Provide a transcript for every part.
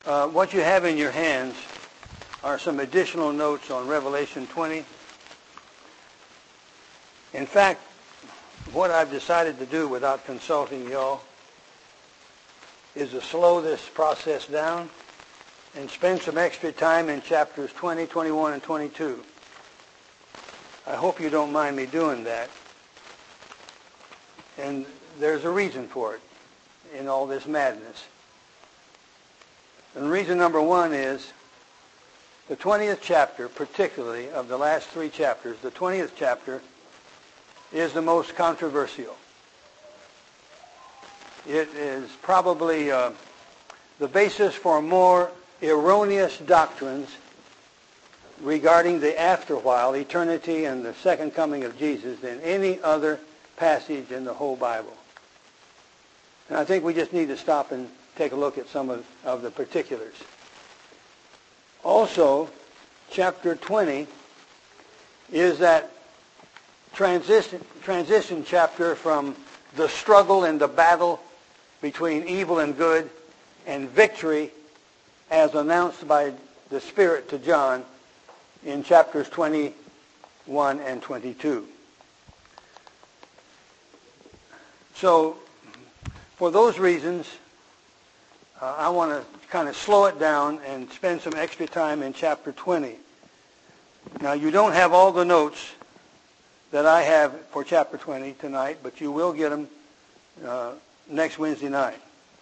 What you have in your hands are some additional notes on Revelation 20. In fact, what I've decided to do without consulting y'all is to slow this process down and spend some extra time in chapters 20, 21, and 22. I hope you don't mind me doing that. And there's a reason for it in all this madness. And reason number one is the 20th chapter, particularly of the last three chapters, the 20th chapter is the most controversial. It is probably the basis for more erroneous doctrines regarding the afterwhile, eternity, and the second coming of Jesus than any other passage in the whole Bible. And I think we just need to stop and take a look at some of the particulars. Also, chapter 20 is that transition chapter from the struggle and the battle between evil and good and victory as announced by the Spirit to John in chapters 21 and 22. So, for those reasons, I want to kind of slow it down and spend some extra time in chapter 20. Now, you don't have all the notes that I have for chapter 20 tonight, but you will get them next Wednesday night.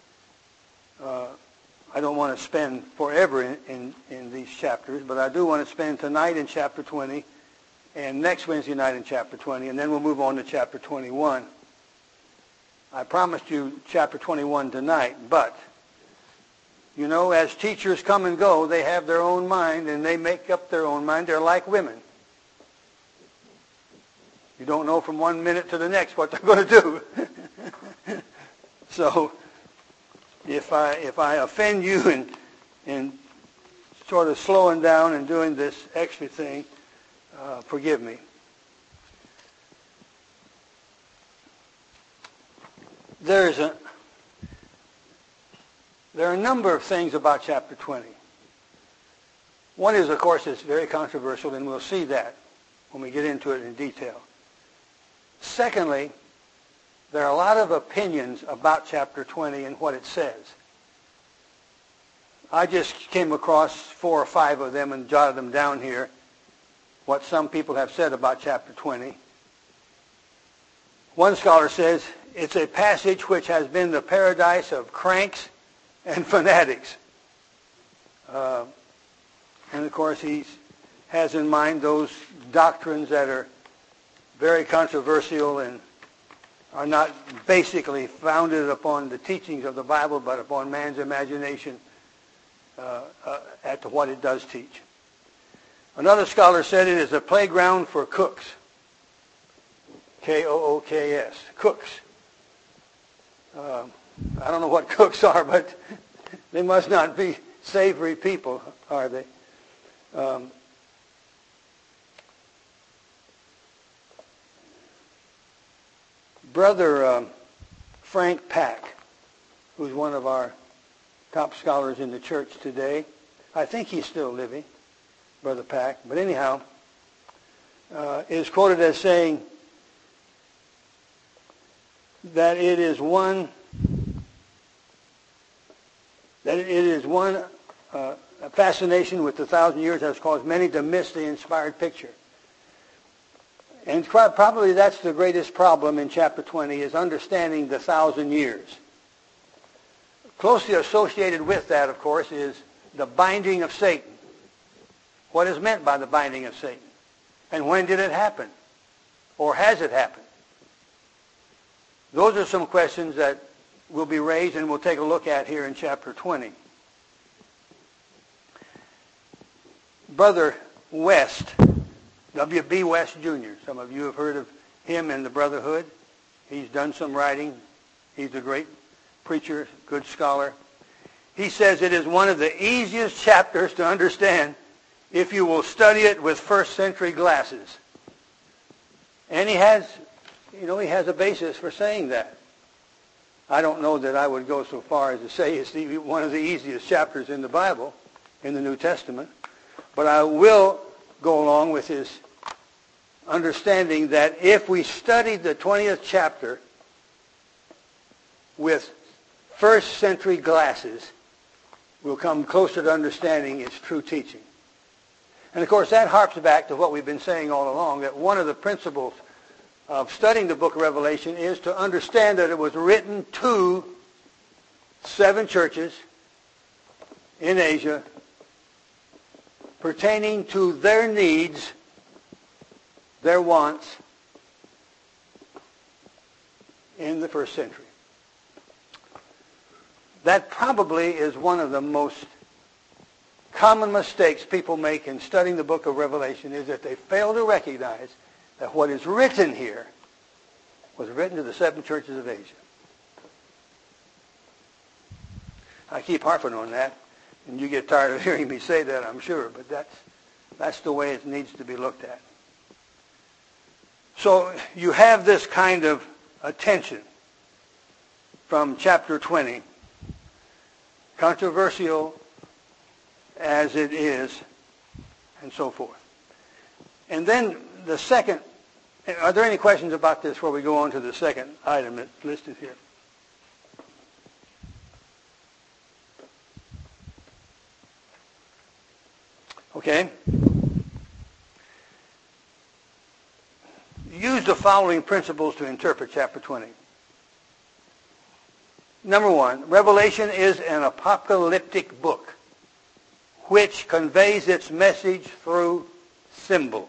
I don't want to spend forever in these chapters, but I do want to spend tonight in chapter 20 and next Wednesday night in chapter 20, and then we'll move on to chapter 21. I promised you chapter 21 tonight, but, you know, as teachers come and go, they have their own mind, and they make up their own mind. They're like women. You don't know from one minute to the next what they're going to do. So, if I offend you in sort of slowing down and doing this extra thing, forgive me. There are a number of things about chapter 20. One is, of course, it's very controversial, and we'll see that when we get into it in detail. Secondly, there are a lot of opinions about chapter 20 and what it says. I just came across 4 or 5 of them and jotted them down here, what some people have said about chapter 20. One scholar says it's a passage which has been the paradise of cranks and fanatics. And of course he has in mind those doctrines that are very controversial and are not basically founded upon the teachings of the Bible, but upon man's imagination as to what it does teach. Another scholar said it is a playground for cooks. K-O-O-K-S. Cooks. I don't know what cooks are, but they must not be savory people, are they? Brother Frank Pack, who's one of our top scholars in the church today, I think he's still living, Brother Pack, but anyhow, is quoted as saying that it is one fascination with the 1,000 years has caused many to miss the inspired picture. And probably that's the greatest problem in chapter 20 is understanding the 1,000 years. Closely associated with that, of course, is the binding of Satan. What is meant by the binding of Satan? And when did it happen? Or has it happened? Those are some questions that will be raised and we'll take a look at here in chapter 20. Brother West, W.B. West Jr., some of you have heard of him in the Brotherhood. He's done some writing. He's a great preacher, good scholar. He says it is one of the easiest chapters to understand if you will study it with first century glasses. And he has a basis for saying that. I don't know that I would go so far as to say it's one of the easiest chapters in the Bible, in the New Testament. But I will go along with his understanding that if we studied the 20th chapter with first century glasses, we'll come closer to understanding its true teaching. And of course that harps back to what we've been saying all along, that one of the principles of studying the book of Revelation is to understand that it was written to 7 churches in Asia pertaining to their needs, their wants in the first century. That probably is one of the most common mistakes people make in studying the book of Revelation, is that they fail to recognize that what is written here was written to the 7 churches of Asia. I keep harping on that, and you get tired of hearing me say that, I'm sure, but that's the way it needs to be looked at. So you have this kind of attention from chapter 20, controversial as it is, and so forth. And then the second, are there any questions about this before we go on to the second item that's listed here? Okay. Use the following principles to interpret chapter 20. Number 1, Revelation is an apocalyptic book which conveys its message through symbols.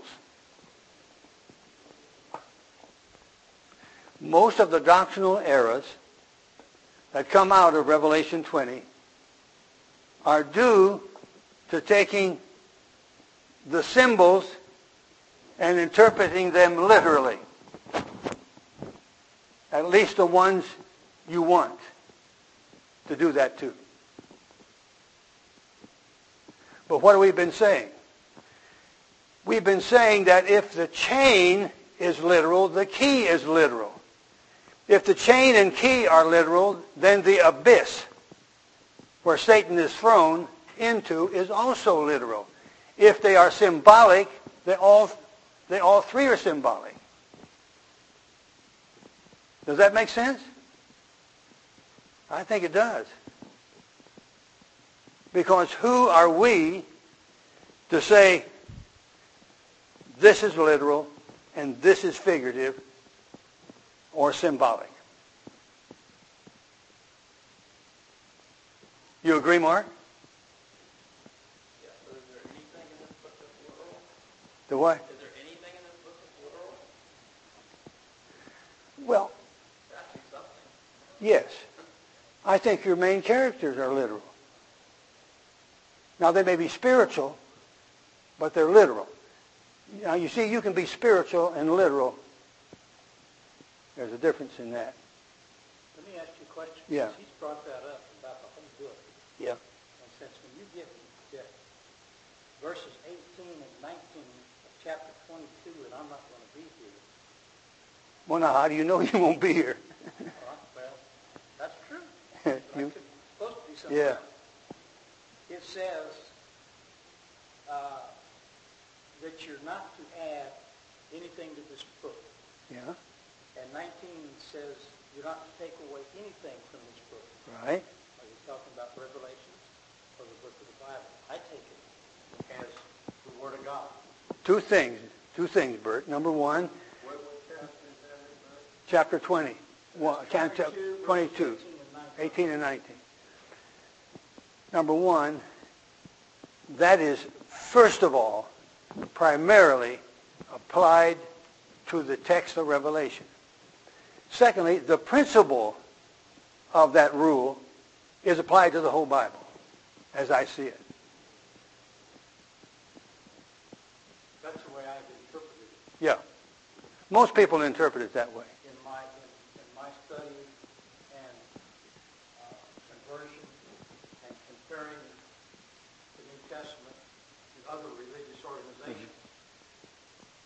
Most of the doctrinal errors that come out of Revelation 20 are due to taking the symbols and interpreting them literally. At least the ones you want to do that too. But what have we been saying? We've been saying that if the chain is literal, the key is literal. If the chain and key are literal, then the abyss where Satan is thrown into is also literal. If they are symbolic, they all 3 are symbolic. Does that make sense? I think it does. Because who are we to say this is literal and this is figurative or symbolic? You agree, Mark? Yes. Is there anything in this book that's literal? The what? Is there anything in this book that's literal? Well, Actually, something. yes. I think your main characters are literal. Now, they may be spiritual, but they're literal. Now, you see, you can be spiritual and literal. There's a difference in that. Let me ask you a question. Yeah. He's brought that up about the whole book. Yeah. And since when you get to verses 18 and 19 of chapter 22, and I'm not going to be here. Well, now, how do you know you won't be here? Well, that's true. But You- it's supposed to be something Yeah. else. It says that you're not to add anything to this book. Yeah. And 19 says you're not to take away anything from this book. Right. Are you talking about Revelations or the book of the Bible? I take it as the Word of God. Two things, Bert. Number 1, chapter 20. Chapter 22. 18 and 19. Number 1, that is, first of all, primarily applied to the text of Revelation. Secondly, the principle of that rule is applied to the whole Bible, as I see it. That's the way I've interpreted it Yeah. Most people interpret it that way. in my study and conversion and comparing the New Testament to other religious organizations.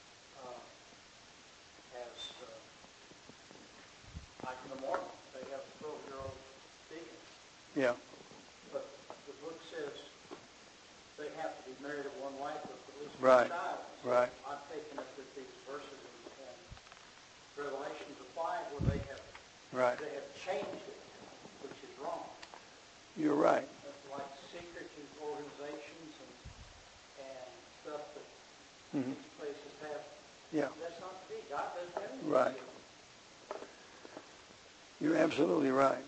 As like in the Mormons, they have 12-year-old deacon. Yeah. But the book says they have to be married to one wife with at least Right. one child. So Right. I'm taking it that these verses in Revelations apply where Right. they have changed it, which is wrong. You're right. That's like secret organizations and stuff that Mhm. these places have. Yeah. That's not to be. God doesn't have anything Right. to do. You're absolutely right.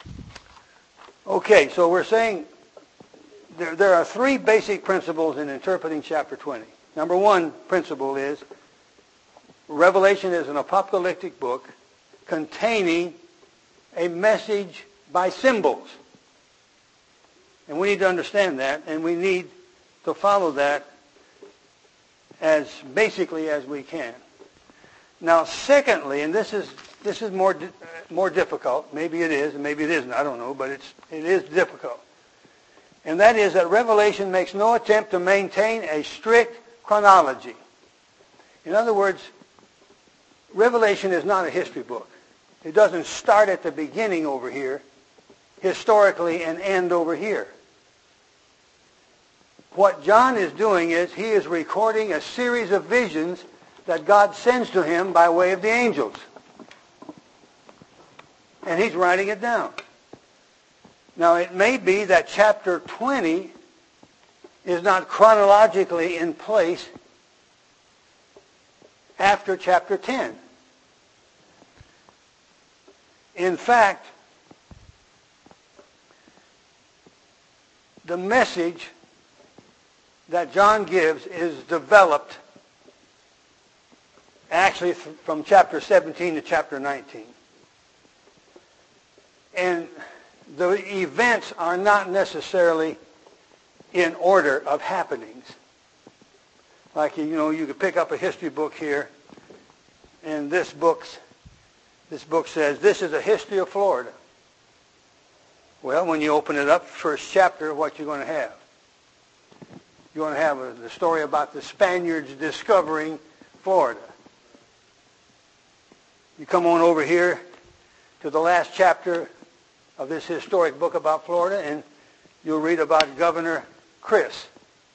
Okay, so we're saying there are three basic principles in interpreting chapter 20. Number one principle is Revelation is an apocalyptic book containing a message by symbols. And we need to understand that, and we need to follow that as basically as we can. Now, secondly, and this is more difficult. Maybe it is, and maybe it isn't. I don't know, but it is difficult. And that is that Revelation makes no attempt to maintain a strict chronology. In other words, Revelation is not a history book. It doesn't start at the beginning over here, historically, and end over here. What John is doing is he is recording a series of visions that God sends to him by way of the angels. And he's writing it down. Now, it may be that chapter 20 is not chronologically in place after chapter 10. In fact, the message that John gives is developed actually from chapter 17 to chapter 19. And the events are not necessarily in order of happenings. Like, you could pick up a history book here, and this book says, this is a history of Florida. Well, when you open it up, first chapter, what you're going to have? You're going to have the story about the Spaniards discovering Florida. You come on over here to the last chapter of this historic book about Florida, and you'll read about Governor Chris.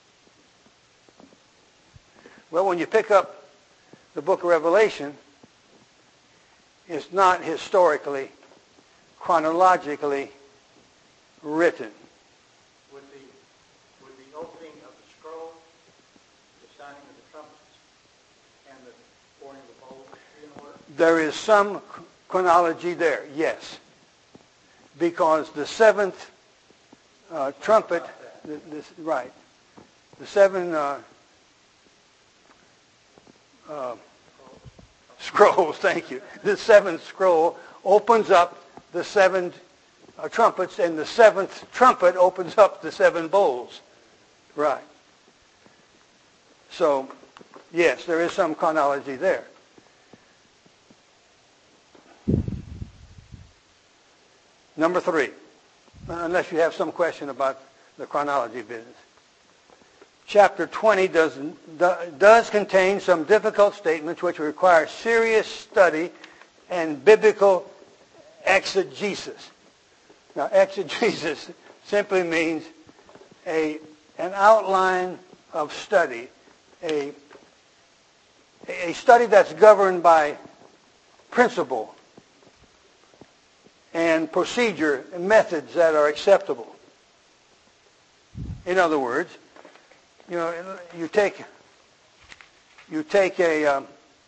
Well, when you pick up the book of Revelation, it's not historically, chronologically written. Would the opening of the scroll, the signing of the trumpets, and the pouring of the bowl be in order? There is some chronology there, yes. Because the seventh trumpet, right, the seven scrolls, thank you. The seventh scroll opens up the seven trumpets, and the seventh trumpet opens up the seven bowls. Right. So, yes, there is some chronology there. Number three, unless you have some question about the chronology business. Chapter 20 does contain some difficult statements which require serious study and biblical exegesis. Now, exegesis simply means an outline of study, a study that's governed by principle and procedure and methods that are acceptable. In other words, you take a,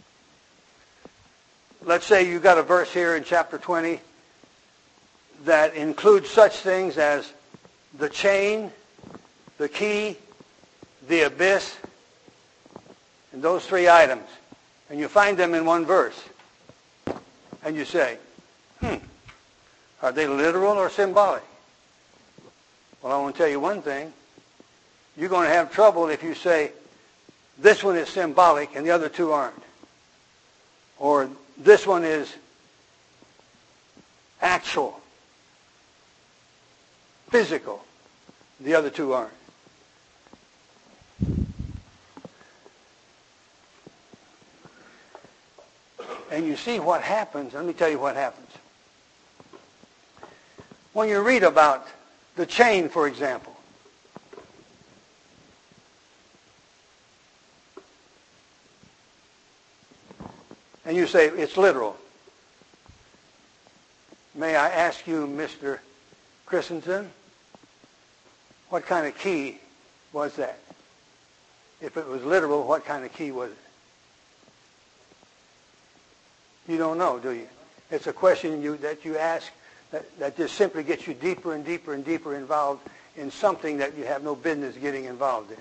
let's say you got a verse here in chapter 20 that includes such things as the chain, the key, the abyss, and those three items. And you find them in one verse. And you say, are they literal or symbolic? Well, I want to tell you one thing. You're going to have trouble if you say, this one is symbolic and the other two aren't. Or this one is actual, physical, the other two aren't. And you see what happens. Let me tell you what happens. when you read about the chain, for example, and you say it's literal, may I ask you, Mr. Christensen, what kind of key was that? If it was literal, what kind of key was it? You don't know, do you? It's a question that you ask that just simply gets you deeper and deeper and deeper involved in something that you have no business getting involved in.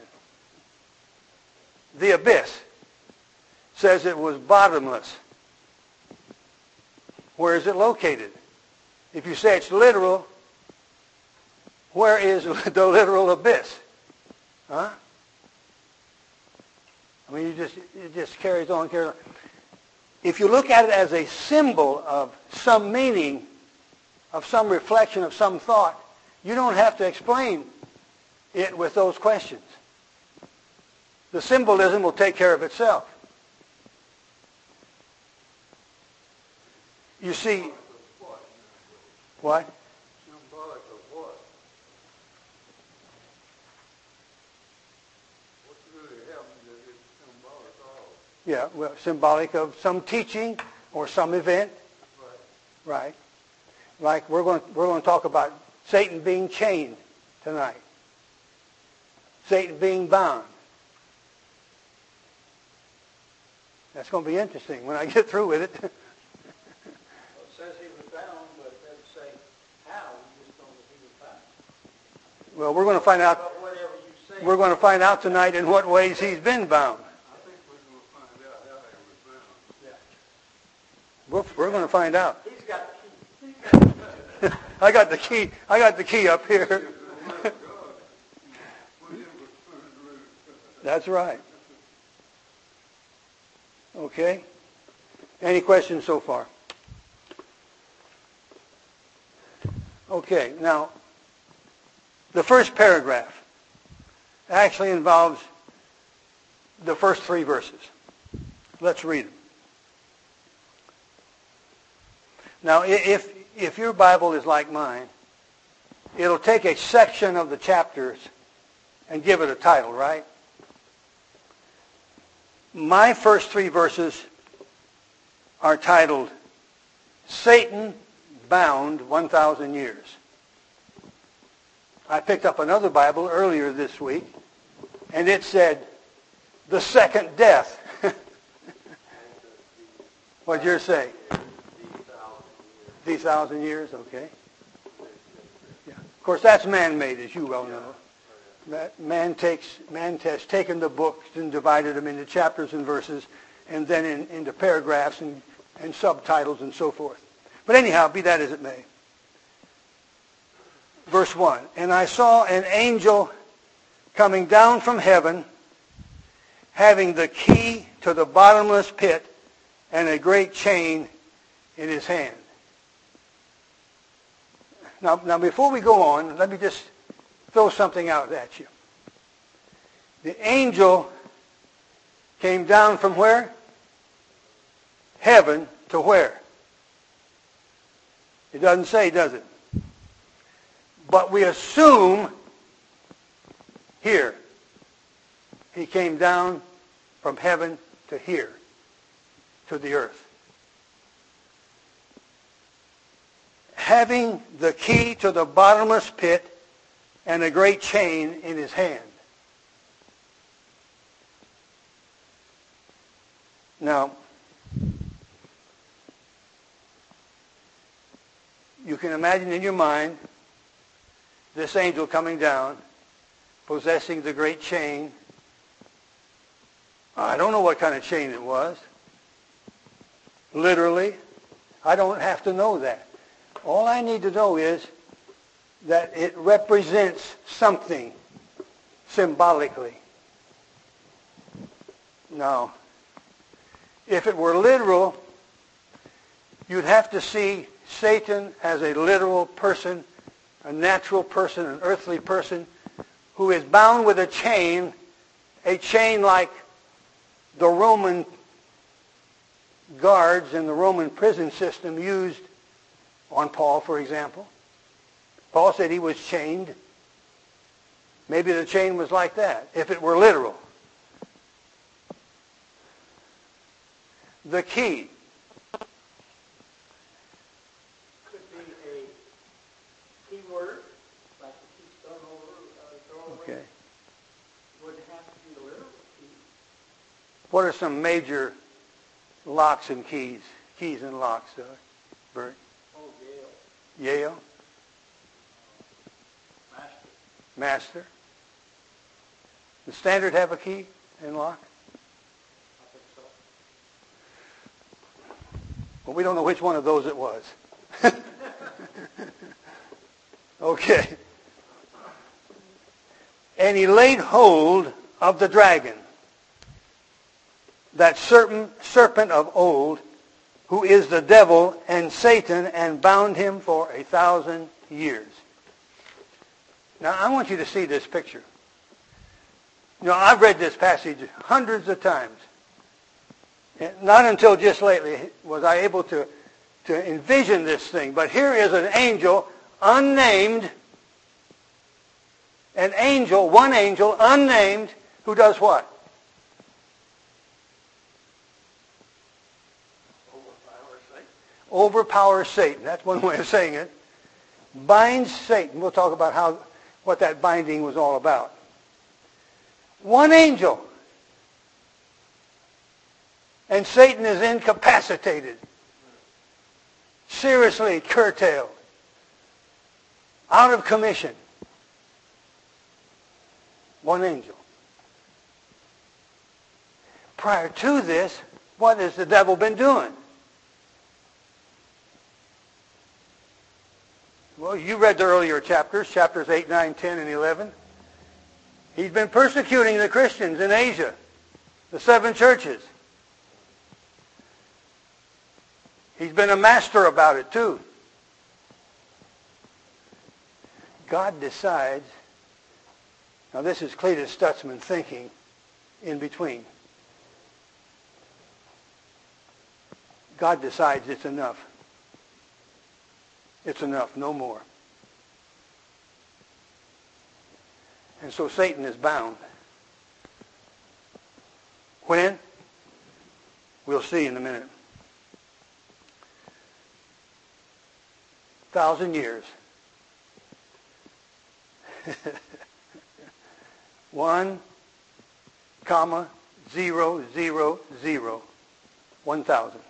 The abyss says it was bottomless. Where is it located? If you say it's literal, where is the literal abyss? Huh? I mean, it just carries on, carries on. If you look at it as a symbol of some meaning, of some reflection, of some thought, you don't have to explain it with those questions. The symbolism will take care of itself. You see, what? Symbolic of what? What's really happening that it's symbolic of? Yeah, well, symbolic of some teaching or some event. Right. Like we're going to talk about Satan being chained tonight. Satan being bound. That's going to be interesting when I get through with it. Well, it says he was bound, but it doesn't say how. We just know that he was bound. Well, we're going to find out. But whatever you say. We're going to find out tonight in what ways he's been bound. I think we're going to find out how he was bound. Yeah. We're going to find out. He's got the key. I got the key. I got the key up here. That's right. Okay. Any questions so far? Okay. Now, the first paragraph actually involves the first 3 verses. Let's read them. Now, if your Bible is like mine, it'll take a section of the chapters and give it a title, right? My first 3 verses are titled, Satan Bound 1,000 Years. I picked up another Bible earlier this week, and it said, the second death. What'd yours say? These 1,000 years, okay. Yeah. Of course, that's man-made, as you well know. That man has taken the books and divided them into chapters and verses, and then into paragraphs and subtitles and so forth. But anyhow, be that as it may. Verse 1, and I saw an angel coming down from heaven, having the key to the bottomless pit and a great chain in his hand. Now, before we go on, let me just throw something out at you. The angel came down from where? Heaven to where? It doesn't say, does it? But we assume here. He came down from heaven to here, to the earth. Having the key to the bottomless pit and a great chain in his hand. Now, you can imagine in your mind this angel coming down, possessing the great chain. I don't know what kind of chain it was. Literally, I don't have to know that. All I need to know is that it represents something symbolically. Now, if it were literal, you'd have to see Satan as a literal person, a natural person, an earthly person, who is bound with a chain like the Roman guards in the Roman prison system used on Paul, for example. Paul said he was chained. Maybe the chain was like that, if it were literal. The key. Could be a key word, like the keystone over doorway. Okay. Wouldn't have to be the literal key. What are some major locks and keys? Keys and locks, Bert? Oh, Yale. Yale? Master. Master? Does Standard have a key and lock? I think so. Well, we don't know which one of those it was. Okay. And he laid hold of the dragon, that serpent of old, who is the devil and Satan, and bound him for 1,000 years. Now, I want you to see this picture. You know, I've read this passage hundreds of times. Not until just lately was I able to envision this thing. But here is an angel, unnamed, one angel, unnamed, who does what? Overpowers Satan. That's one way of saying it. Binds Satan. We'll talk about what that binding was all about. One angel. And Satan is incapacitated. Seriously curtailed. Out of commission. One angel. Prior to this, what has the devil been doing? Well, you read the earlier chapters 8, 9, 10, and 11. He's been persecuting the Christians in Asia, the 7 churches. He's been a master about it too. God decides, now this is Cletus Stutzman thinking in between. God decides it's enough. It's enough, no more. And so Satan is bound. When? We'll see in a minute. 1,000 years. 1,000. 1,000.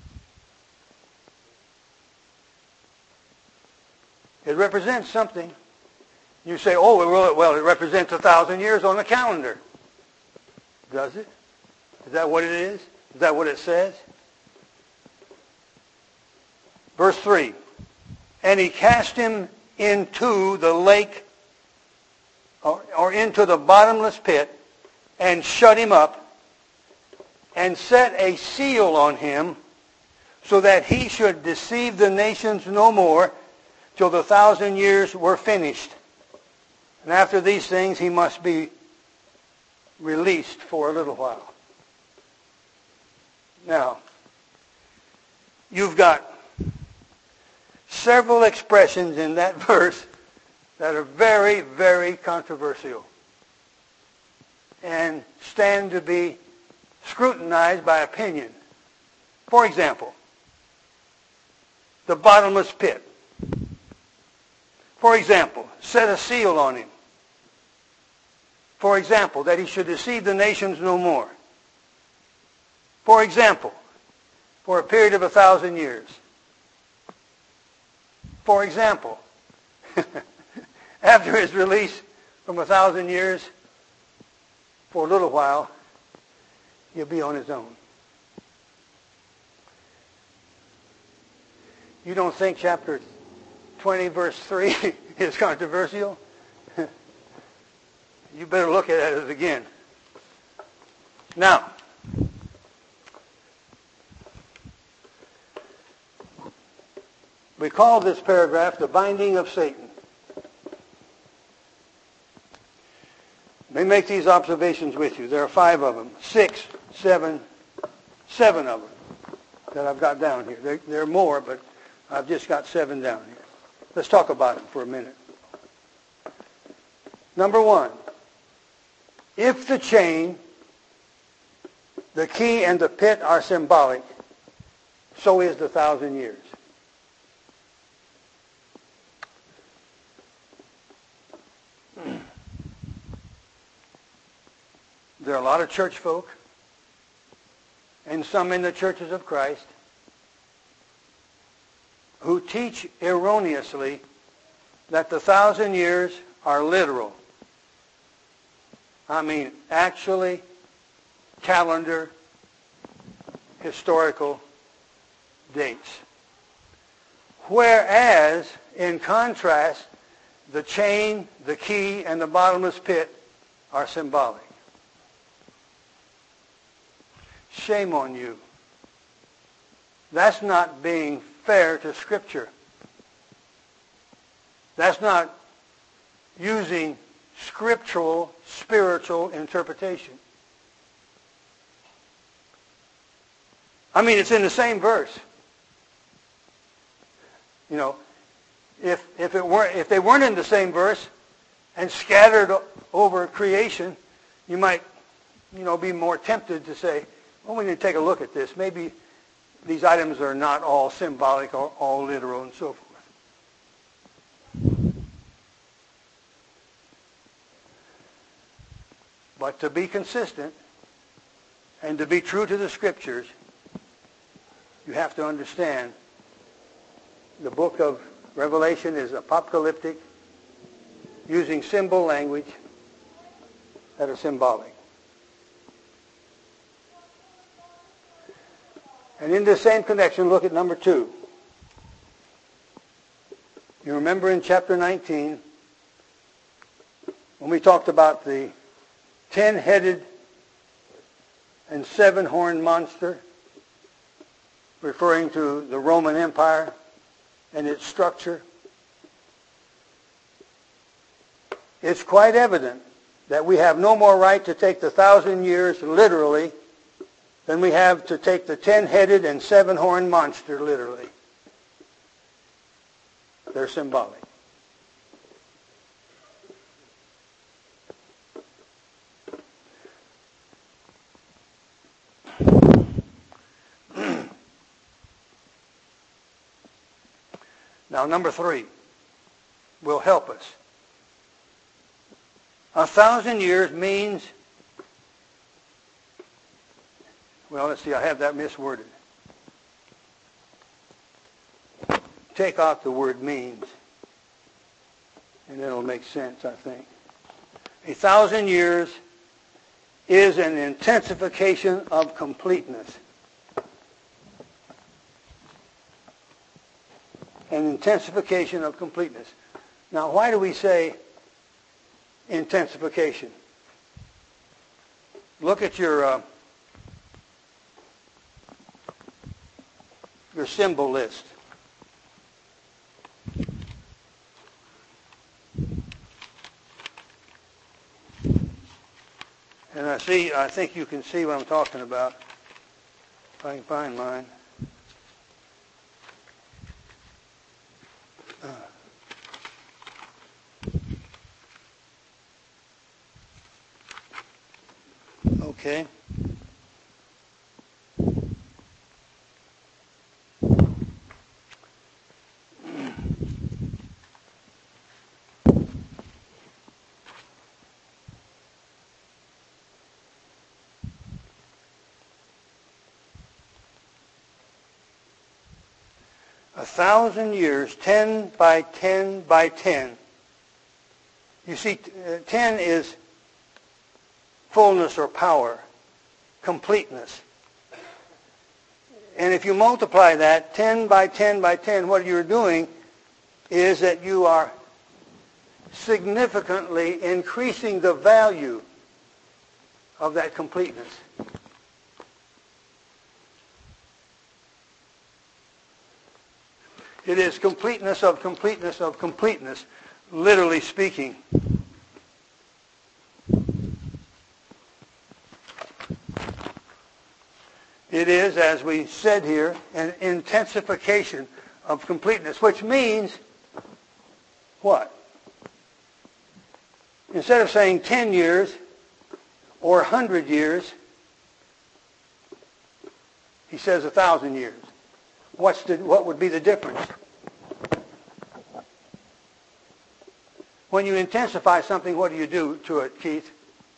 It represents something. You say, oh, well, it represents 1,000 years on the calendar. Does it? Is that what it is? Is that what it says? Verse 3. And he cast him into the lake, or into the bottomless pit, and shut him up, and set a seal on him, so that he should deceive the nations no more, till the 1,000 years were finished. And after these things he must be released for a little while. Now, you've got several expressions in that verse that are very, very controversial and stand to be scrutinized by opinion. For example, the bottomless pit. For example, set a seal on him. For example, that he should deceive the nations no more. For example, for a period of 1,000 years. For example, after his release from 1,000 years, for a little while, he'll be on his own. You don't think chapter 20, verse 3 is controversial? You better look at it again. Now, we call this paragraph the binding of Satan. Let me make these observations with you. There are 5 of them. 7 of them that I've got down here. There are more, but I've just got 7 down here. Let's talk about it for a minute. Number one, if the chain, the key, and the pit are symbolic, so is the 1,000 years. There are a lot of church folk, and some in the churches of Christ, who teach erroneously that the 1,000 years are literal. I mean, actually, calendar, historical dates. Whereas, in contrast, the chain, the key, and the bottomless pit are symbolic. Shame on you. That's not being fair to Scripture. That's not using scriptural, spiritual interpretation. I mean, it's in the same verse. You know, if they weren't in the same verse and scattered over creation, you might, be more tempted to say, well, we need to take a look at this. Maybe these items are not all symbolic or all literal and so forth. But to be consistent and to be true to the Scriptures, you have to understand the book of Revelation is apocalyptic, using symbol language that are symbolic. And in this same connection, look at number 2. You remember in chapter 19, when we talked about the 10-headed and 7-horned monster, referring to the Roman Empire and its structure. It's quite evident that we have no more right to take the 1,000 years literally than we have to take the 10-headed and 7-horned monster literally. They're symbolic. Now, number 3 will help us. 1,000 years means, well, let's see, I have that misworded. Take out the word means, and it'll make sense, I think. 1,000 years is an intensification of completeness. An intensification of completeness. Now, why do we say intensification? Look at your symbol list. And I think you can see what I'm talking about. If I can find mine. Okay. A 1,000 years, 10 by 10 by 10. You see, 10 is fullness or power, completeness. And if you multiply that, 10 by 10 by 10, what you're doing is that you are significantly increasing the value of that completeness. It is completeness of completeness of completeness, literally speaking. It is, as we said here, an intensification of completeness, which means what? Instead of saying 10 years or 100 years, he says 1,000 years. What would be the difference? When you intensify something, what do you do to it, Keith?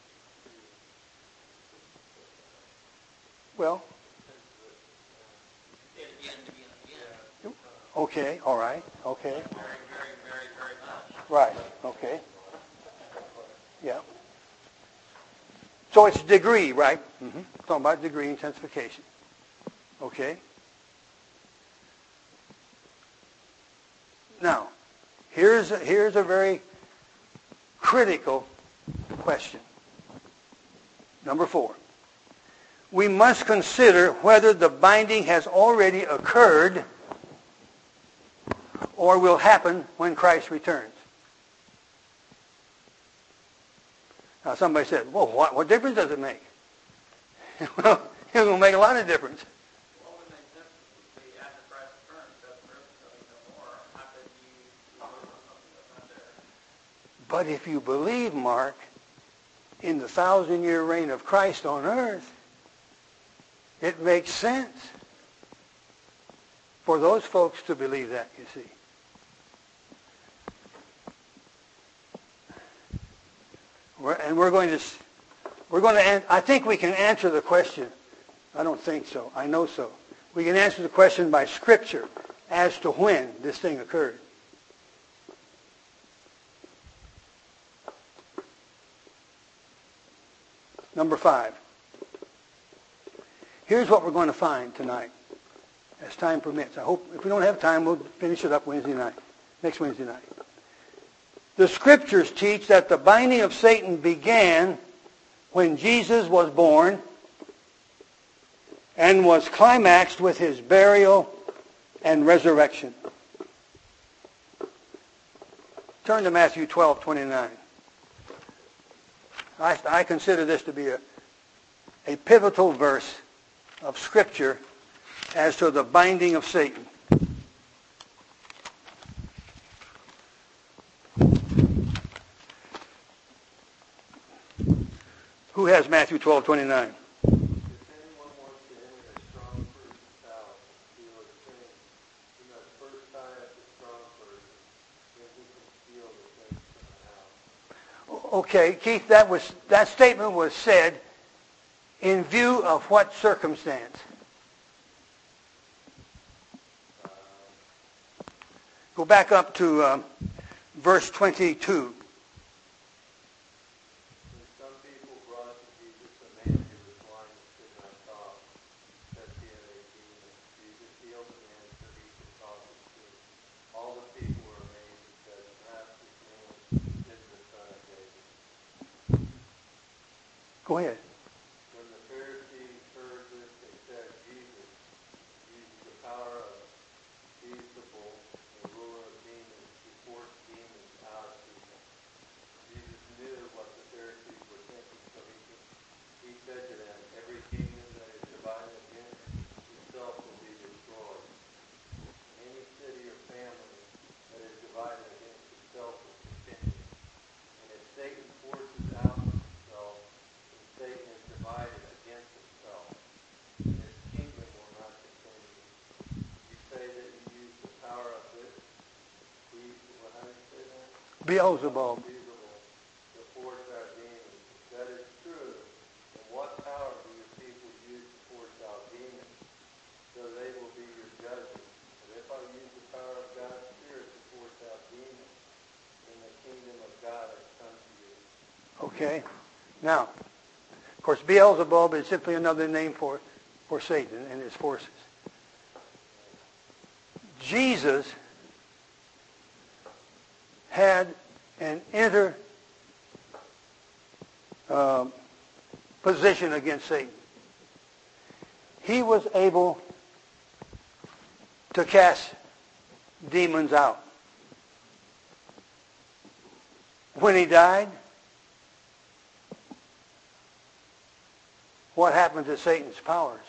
Well, okay, all right, okay. Very, very, very, very much. Right, okay. Yeah. So it's degree, right? Mm-hmm. Talking about degree intensification. Okay. Now, here's a very critical question. Number 4. We must consider whether the binding has already occurred or will happen when Christ returns. Now somebody said, well, what difference does it make? Well, it will make a lot of difference. What would make sense would be after Christ returns, that's really no more. How could you believe something that's not there? But if you believe, Mark, in the 1,000-year reign of Christ on earth, it makes sense for those folks to believe that, you see. I think we can answer the question. I don't think so. I know so. We can answer the question by Scripture as to when this thing occurred. Number 5. Here's what we're going to find tonight, as time permits. I hope if we don't have time, we'll finish it up next Wednesday night. The Scriptures teach that the binding of Satan began when Jesus was born and was climaxed with his burial and resurrection. Turn to Matthew 12:29. I consider this to be a pivotal verse of Scripture as to the binding of Satan. Who has Matthew 12:29? If anyone wants to enter a strong person's house and steal his things, he must first tie up the strong person, then he can steal the things from the house. Okay, Keith, that statement was said in view of what circumstance? Go back up to verse 22. Go ahead. When the Pharisees heard this, they said, Jesus uses the power of Beelzebul, the ruler of demons, to force demons out of people. Jesus knew what the Pharisees were thinking, so he said to them, every kingdom that is divided against itself will be destroyed. Any city or family that is divided against itself will continue. And if Satan forces out himself, Satan is divided against himself, and his kingdom will not continue. You say that you use the power of this, how do you say that? Beelzebub. To force out demons. That is true. And what power do your people use to force out demons? So they will be your judges. But if I use the power of God's Spirit to force out demons, then the kingdom of God has come to you. Okay. Now, of course, Beelzebub is simply another name for Satan and his forces. Jesus had an position against Satan. He was able to cast demons out. When he died, what happened to Satan's powers?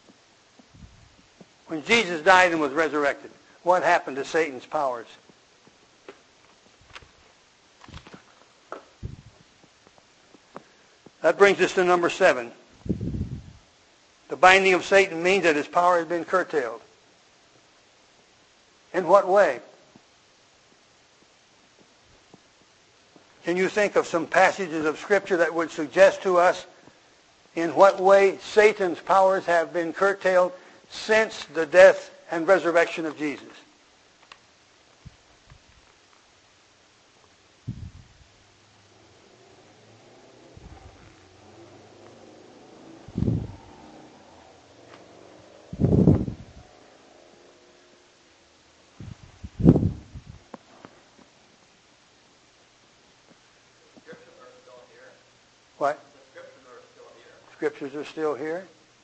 When Jesus died and was resurrected, what happened to Satan's powers? That brings us to number 7. The binding of Satan means that his power has been curtailed. In what way? Can you think of some passages of Scripture that would suggest to us in what way Satan's powers have been curtailed since the death and resurrection of Jesus? What? Scriptures are still here.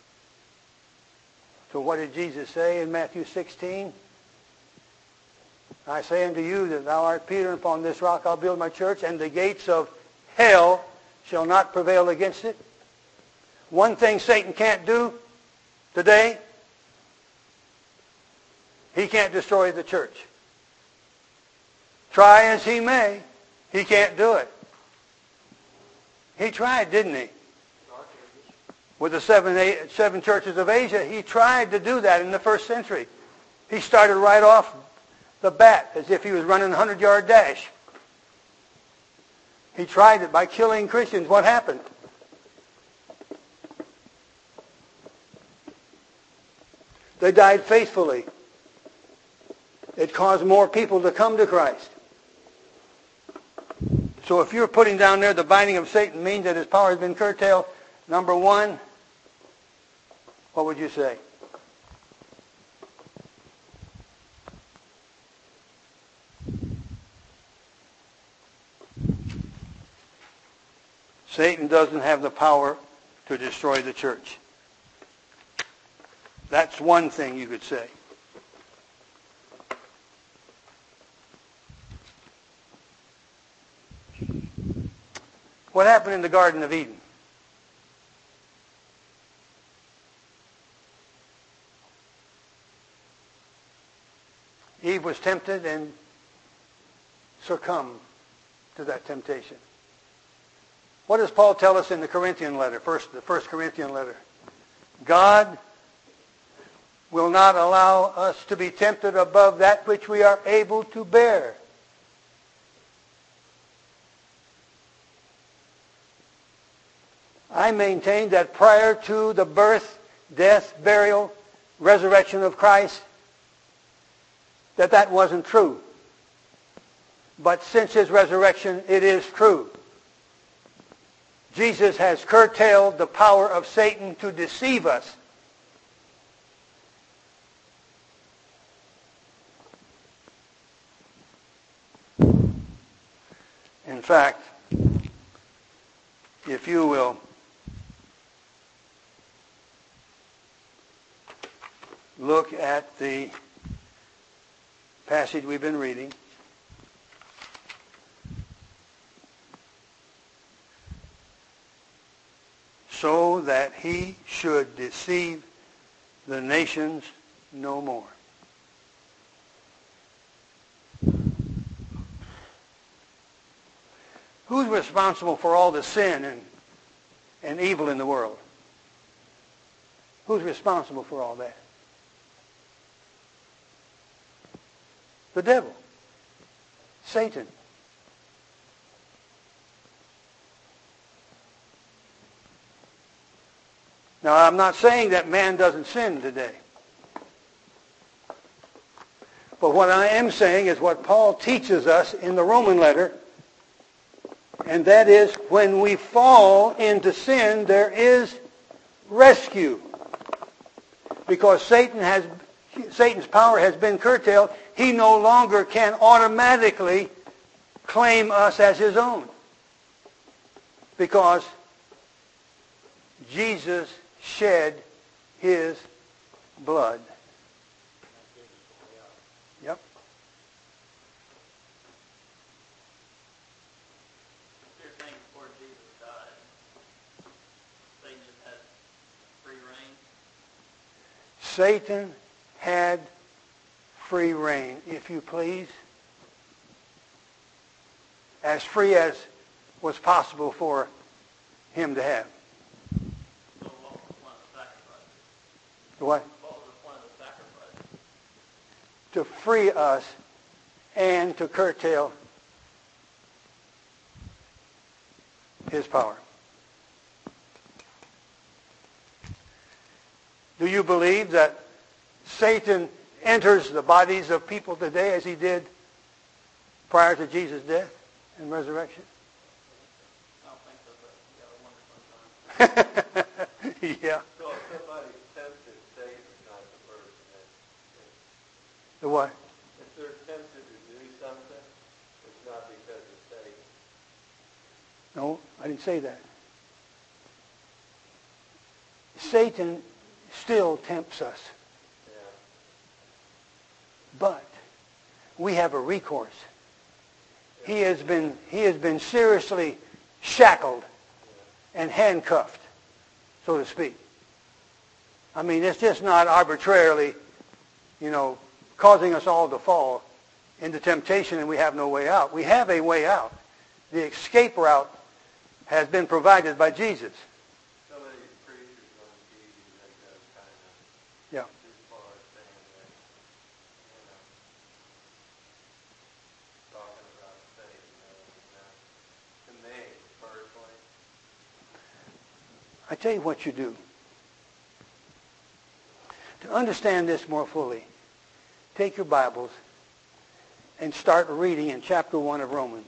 So what did Jesus say in Matthew 16? I say unto you that thou art Peter, and upon this rock I'll build my church, and the gates of hell shall not prevail against it. One thing Satan can't do today, he can't destroy the church. Try as he may, he can't do it. He tried, didn't he? With the seven churches of Asia, he tried to do that in the first century. He started right off the bat as if he was running a 100-yard dash. He tried it by killing Christians. What happened? They died faithfully. It caused more people to come to Christ. So if you're putting down there the binding of Satan means that his power has been curtailed, number 1, what would you say? Satan doesn't have the power to destroy the church. That's one thing you could say. What happened in the Garden of Eden? Eve was tempted and succumbed to that temptation. What does Paul tell us in the Corinthian letter, the first Corinthian letter? God will not allow us to be tempted above that which we are able to bear. I maintain that prior to the birth, death, burial, resurrection of Christ, that wasn't true. But since his resurrection, it is true. Jesus has curtailed the power of Satan to deceive us. In fact, if you will look at the passage we've been reading, so that he should deceive the nations no more. Who's responsible for all the sin and evil in the world? Who's responsible for all that? The devil. Satan. Now, I'm not saying that man doesn't sin today. But what I am saying is what Paul teaches us in the Roman letter, and that is when we fall into sin, there is rescue. Because Satan's power has been curtailed, he no longer can automatically claim us as his own. Because Jesus shed his blood. Yep. You're saying before Jesus died, Satan just had free reign? Satan had free reign, if you please. As free as was possible for him to have. So what was the point of the sacrifice? What? What was the point of the sacrifice? To free us and to curtail his power. Do you believe that Satan enters the bodies of people today as he did prior to Jesus' death and resurrection? I don't think so, but you gotta wonder sometimes. Yeah. So if somebody's tempted, Satan's not the person. The what? If they're tempted to do something, it's not because of Satan. No, I didn't say that. Satan still tempts us. Yeah. But we have a recourse. He has been seriously shackled and handcuffed, so to speak. I mean, it's just not arbitrarily, causing us all to fall into temptation and we have no way out. We have a way out. The escape route has been provided by Jesus. Some of these preachers on TV, they go kind of Yeah. too far saying that, talking about Satan. To me, personally, I tell you what you do. To understand this more fully, take your Bibles and start reading in chapter 1 of Romans.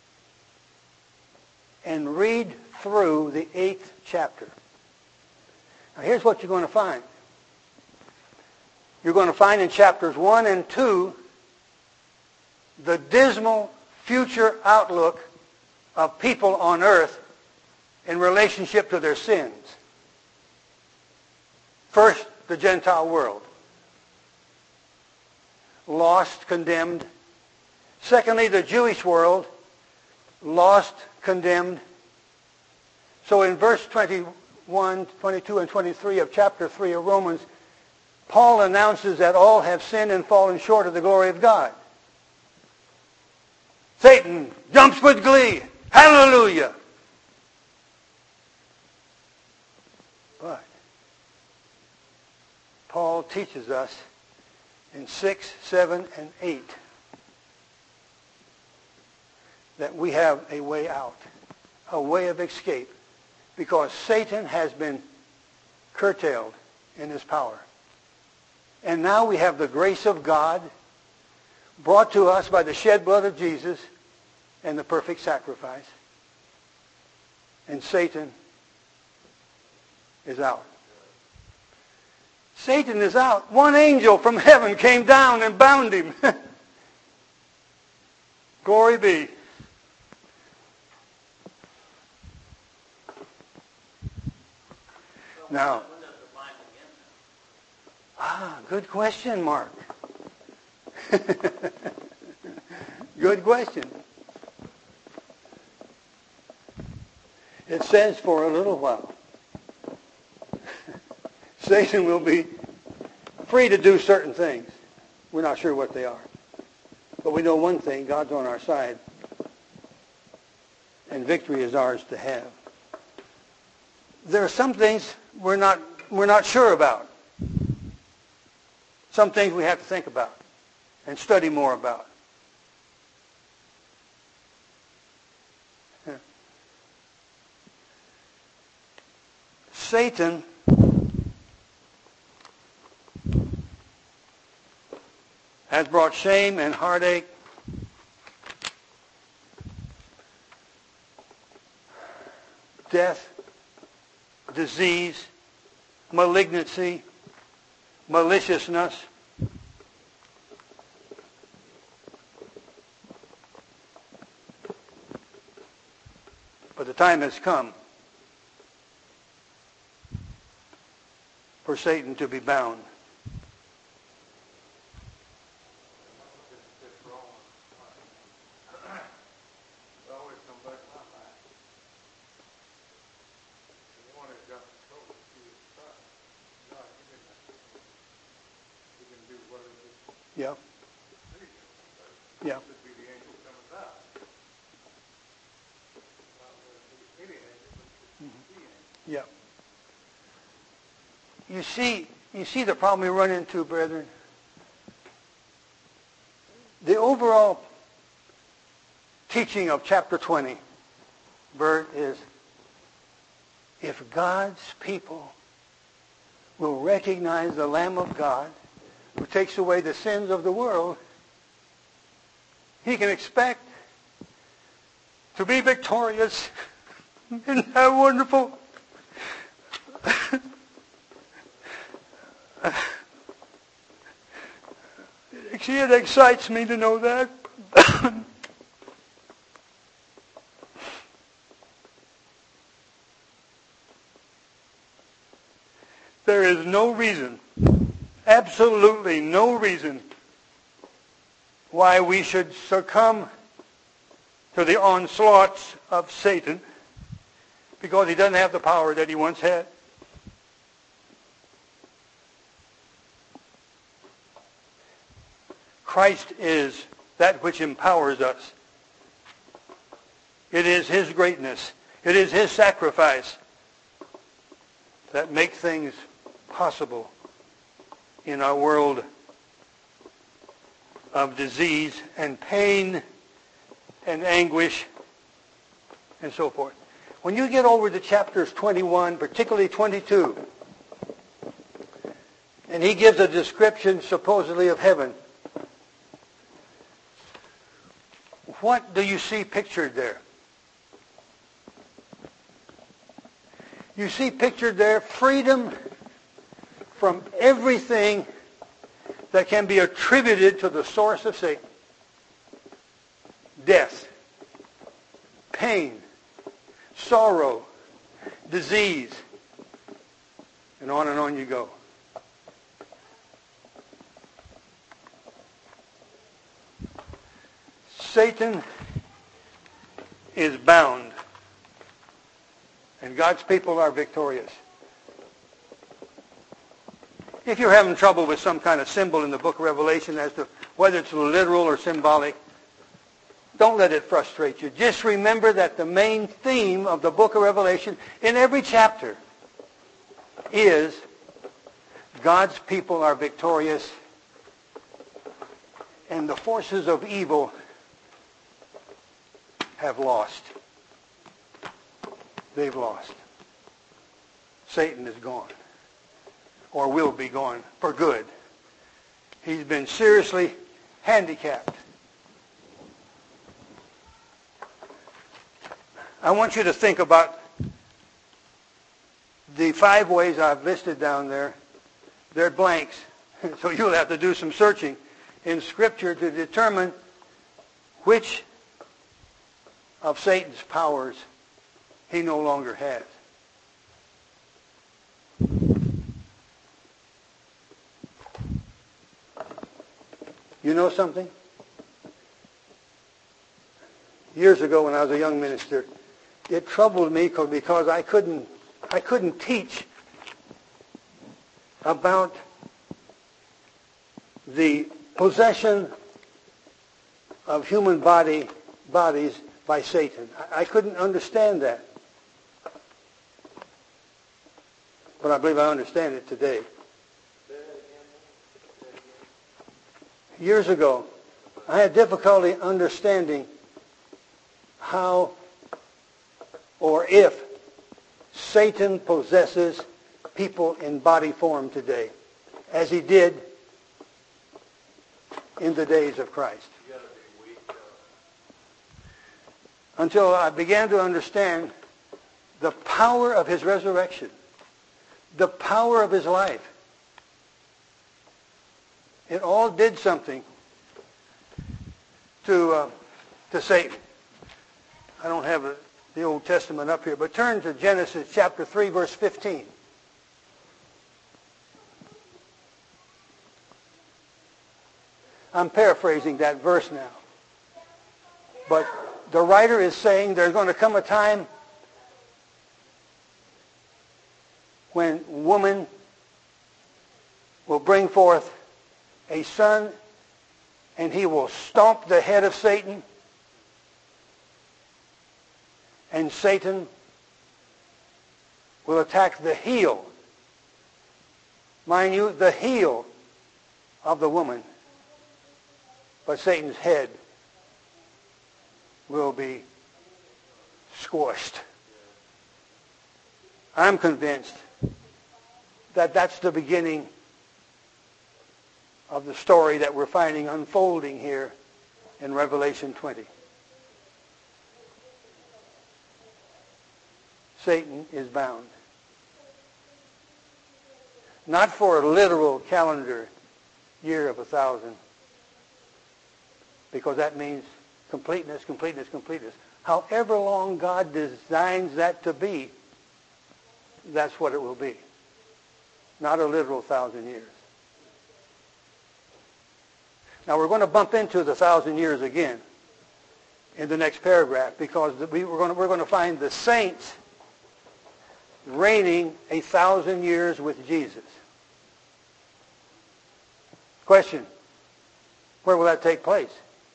And read through the 8th chapter. Now here's what you're going to find. You're going to find in chapters 1 and 2 the dismal future outlook of people on earth in relationship to their sins. First, the Gentile world. Lost, condemned. Secondly, the Jewish world. Lost, condemned. So in verse 21, 22, and 23 of chapter 3 of Romans, Paul announces that all have sinned and fallen short of the glory of God. Satan jumps with glee. Hallelujah! But Paul teaches us in 6, 7, and 8 that we have a way out, a way of escape, because Satan has been curtailed in his power. And now we have the grace of God brought to us by the shed blood of Jesus and the perfect sacrifice. And Satan is out. Satan is out. One angel from heaven came down and bound him. Glory be. Now, When does the binding end? good question, Mark. Good question. It says for a little while. Satan will be free to do certain things. We're not sure what they are. But we know one thing, God's on our side. And victory is ours to have. There are some things we're not sure about. Some things we have to think about and study more about. Satan has brought shame and heartache, death, disease, malignancy, maliciousness. But the time has come for Satan to be bound. It's wrong. It always comes back to my mind. The one that got control of Jesus Christ. God, he can do whatever he Yeah. pleases. Yeah. Should be the angel coming down. Not any angel, but Yeah. You see the problem we run into, brethren? The overall teaching of chapter 20, Bert, is if God's people will recognize the Lamb of God who takes away the sins of the world, he can expect to be victorious. Isn't that wonderful? See, it excites me to know that. There is no reason, absolutely no reason, why we should succumb to the onslaughts of Satan because he doesn't have the power that he once had. Christ is that which empowers us. It is his greatness. It is his sacrifice that makes things possible in our world of disease and pain and anguish and so forth. When you get over to chapters 21, particularly 22, and he gives a description supposedly of heaven, what do you see pictured there? You see pictured there freedom from everything that can be attributed to the source of Satan. Death, pain, sorrow, disease, and on you go. Satan is bound, and God's people are victorious. If you're having trouble with some kind of symbol in the book of Revelation as to whether it's literal or symbolic, don't let it frustrate you. Just remember that the main theme of the book of Revelation in every chapter is God's people are victorious and the forces of evil have lost. They've lost. Satan is gone, or will be gone for good. He's been seriously handicapped. I want you to think about the 5 ways I've listed down there. They're blanks, so you'll have to do some searching in Scripture to determine which of Satan's powers he no longer has. You know something? Years ago when I was a young minister, it troubled me because I couldn't teach about the possession of human bodies by Satan. I couldn't understand that. But I believe I understand it today. Years ago, I had difficulty understanding how or if Satan possesses people in body form today, as he did in the days of Christ. Until I began to understand the power of his resurrection, the power of his life. It all did something to Satan. I don't have the Old Testament up here, but turn to Genesis chapter 3, verse 15. I'm paraphrasing that verse now. But the writer is saying there's going to come a time when woman will bring forth a son, and he will stomp the head of Satan, and Satan will attack the heel. Mind you, the heel of the woman. But Satan's head will be squashed. I'm convinced that that's the beginning of the story that we're finding unfolding here in Revelation 20. Satan is bound. Not for a literal calendar year of 1,000, because that means completeness, completeness, completeness. However long God designs that to be, that's what it will be. Not a literal 1,000 years. Now we're going to bump into the 1,000 years again in the next paragraph, because we're going to find the saints reigning 1,000 years with Jesus. Question: where will that take place?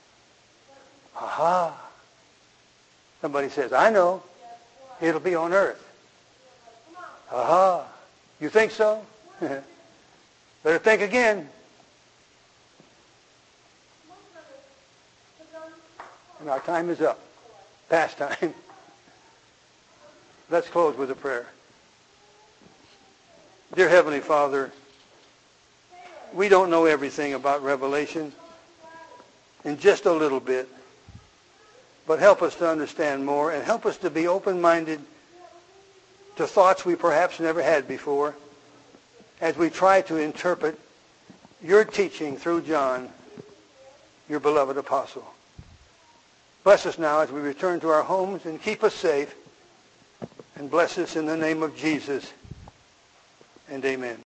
Aha! Somebody says, I know. It'll be on earth. Aha! You think so? Better think again. And our time is up. Past time. Let's close with a prayer. Dear Heavenly Father, we don't know everything about Revelation, in just a little bit. But help us to understand more, and help us to be open-minded to thoughts we perhaps never had before, as we try to interpret your teaching through John, your beloved apostle. Bless us now as we return to our homes, and keep us safe, and bless us in the name of Jesus, and amen.